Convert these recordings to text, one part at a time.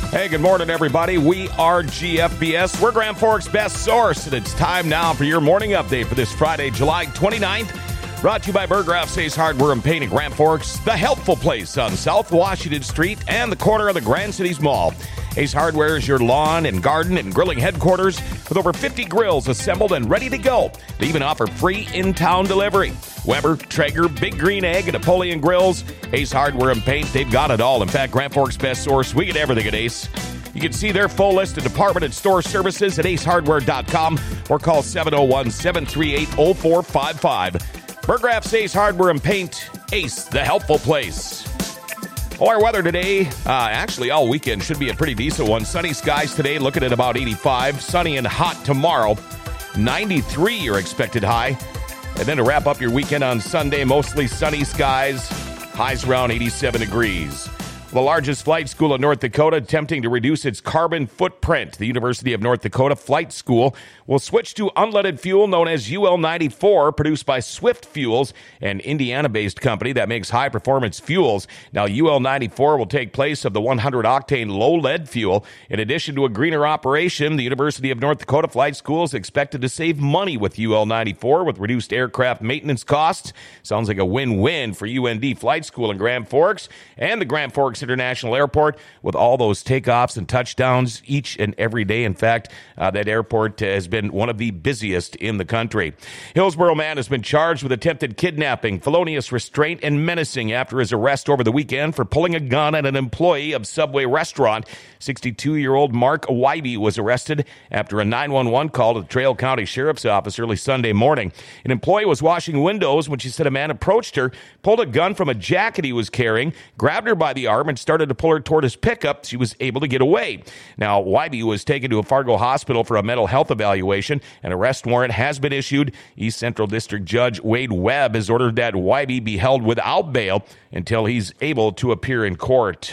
Hey, good morning, everybody. We are GFBS. We're Grand Forks' best source, and it's time now for your morning update for this Friday, July 29th. Brought to you by Burgraff's Ace Hardware and Paint in Grand Forks, the helpful place on South Washington Street and the corner of the Grand Cities Mall. Ace Hardware is your lawn and garden and grilling headquarters with over 50 grills assembled and ready to go. They even offer free in-town delivery. Weber, Traeger, Big Green Egg, and Napoleon Grills, Ace Hardware and Paint, they've got it all. In fact, Grand Forks' best source, we get everything at Ace. You can see their full list of department and store services at acehardware.com or call 701-738-0455. Burgraff's Ace Hardware and Paint, Ace, the helpful place. Our weather today, actually all weekend, should be a pretty decent one. Sunny skies today, looking at about 85. Sunny and hot tomorrow. 93 your expected high. And then to wrap up your weekend on Sunday, mostly sunny skies. Highs around 87 degrees. The largest flight school in North Dakota attempting to reduce its carbon footprint. The University of North Dakota Flight School will switch to unleaded fuel known as UL94, produced by Swift Fuels, an Indiana-based company that makes high-performance fuels. Now, UL94 will take place of the 100-octane low-lead fuel. In addition to a greener operation, the University of North Dakota Flight School is expected to save money with UL94 with reduced aircraft maintenance costs. Sounds like a win-win for UND Flight School in Grand Forks and the Grand Forks International Airport with all those takeoffs and touchdowns each and every day. In fact, that airport has been one of the busiest in the country. Hillsboro man has been charged with attempted kidnapping, felonious restraint, and menacing after his arrest over the weekend for pulling a gun at an employee of Subway restaurant. 62-year-old Mark Wybe was arrested after a 911 call to the Trail County Sheriff's Office early Sunday morning. An employee was washing windows when she said a man approached her, pulled a gun from a jacket he was carrying, grabbed her by the arm, and started to pull her toward his pickup. She was able to get away. Now, Wybe was taken to a Fargo hospital for a mental health evaluation. An arrest warrant has been issued. East Central District Judge Wade Webb has ordered that Wybe be held without bail until he's able to appear in court.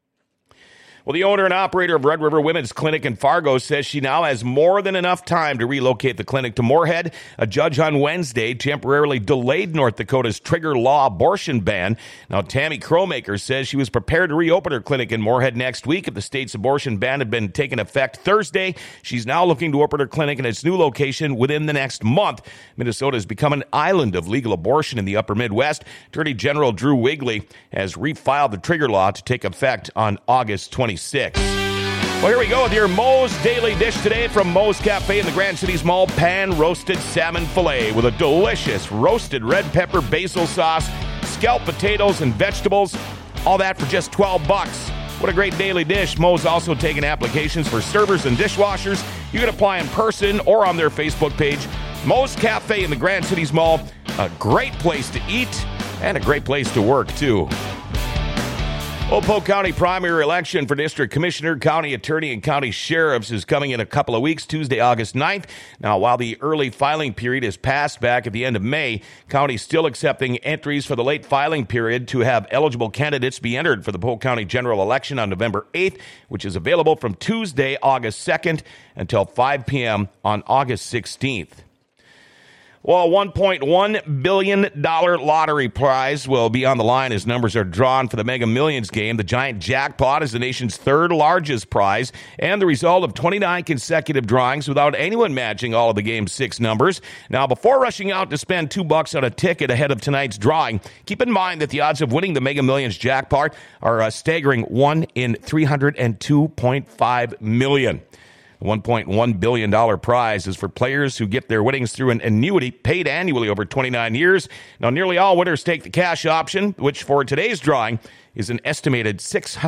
Well, the owner and operator of Red River Women's Clinic in Fargo says she now has more than enough time to relocate the clinic to Moorhead. A judge on Wednesday temporarily delayed North Dakota's trigger law abortion ban. Now, Tammy Crowmaker says she was prepared to reopen her clinic in Moorhead next week if the state's abortion ban had been taken effect Thursday. She's now looking to open her clinic in its new location within the next month. Minnesota has become an island of legal abortion in the upper Midwest. Attorney General Drew Wigley has refiled the trigger law to take effect on August 26th. Well, here we go with your Moe's Daily Dish today from Moe's Cafe in the Grand Cities Mall. Pan-roasted salmon filet with a delicious roasted red pepper basil sauce, scalloped potatoes, and vegetables. All that for just $12. What a great daily dish. Moe's also taking applications for servers and dishwashers. You can apply in person or on their Facebook page. Moe's Cafe in the Grand Cities Mall. A great place to eat and a great place to work, too. Polk County primary election for district commissioner, county attorney, and county sheriffs is coming in a couple of weeks, Tuesday, August 9th. Now, while the early filing period is passed back at the end of May, county still accepting entries for the late filing period to have eligible candidates be entered for the Polk County general election on November 8th, which is available from Tuesday, August 2nd until 5 p.m. on August 16th. Well, a $1.1 billion lottery prize will be on the line as numbers are drawn for the Mega Millions game. The giant jackpot is the nation's third largest prize and the result of 29 consecutive drawings without anyone matching all of the game's 6 numbers. Now, before rushing out to spend $2 on a ticket ahead of tonight's drawing, keep in mind that the odds of winning the Mega Millions jackpot are a staggering 1 in 302.5 million. The $1.1 billion prize is for players who get their winnings through an annuity paid annually over 29 years. Now, nearly all winners take the cash option, which for today's drawing is an estimated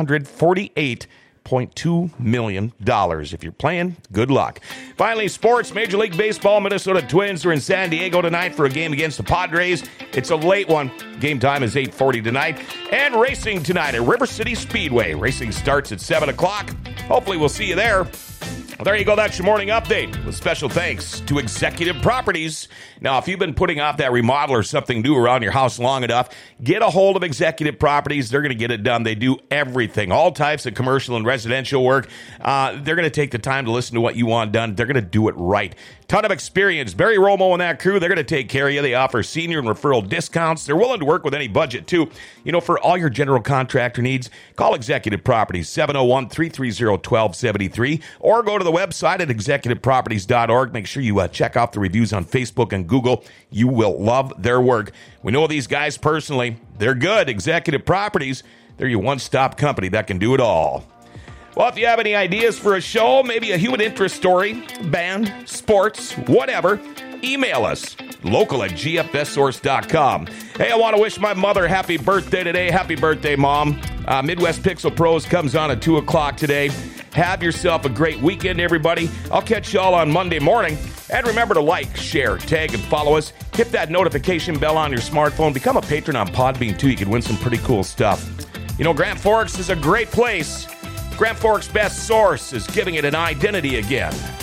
$648.2 million. If you're playing, good luck. Finally, sports. Major League Baseball, Minnesota Twins are in San Diego tonight for a game against the Padres. It's a late one. Game time is 8:40 tonight. And racing tonight at River City Speedway. Racing starts at 7 o'clock. Hopefully we'll see you there. Well, there you go. That's your morning update with special thanks to Executive Properties. Now, if you've been putting off that remodel or something new around your house long enough, get a hold of Executive Properties. They're going to get it done. They do everything, all types of commercial and residential work. They're going to take the time to listen to what you want done. They're going to do it right. Ton of experience. Barry Romo and that crew, they're going to take care of you. They offer senior and referral discounts. They're willing to work with any budget, too. You know, for all your general contractor needs, call Executive Properties, 701-330-1273, or go to the website at executiveproperties.org. Make sure you check out the reviews on Facebook and Google. You will love their work. We know these guys personally. They're good. Executive Properties, they're your one-stop company that can do it all. Well, if you have any ideas for a show, maybe a human interest story, band, sports, whatever, email us, local@gfssource.com. Hey, I want to wish my mother happy birthday today. Happy birthday, Mom. Midwest Pixel Pros comes on at 2 o'clock today. Have yourself a great weekend, everybody. I'll catch y'all on Monday morning. And remember to like, share, tag, and follow us. Hit that notification bell on your smartphone. Become a patron on Podbean, too. You can win some pretty cool stuff. You know, Grand Forks is a great place. Grand Forks' best source is giving it an identity again.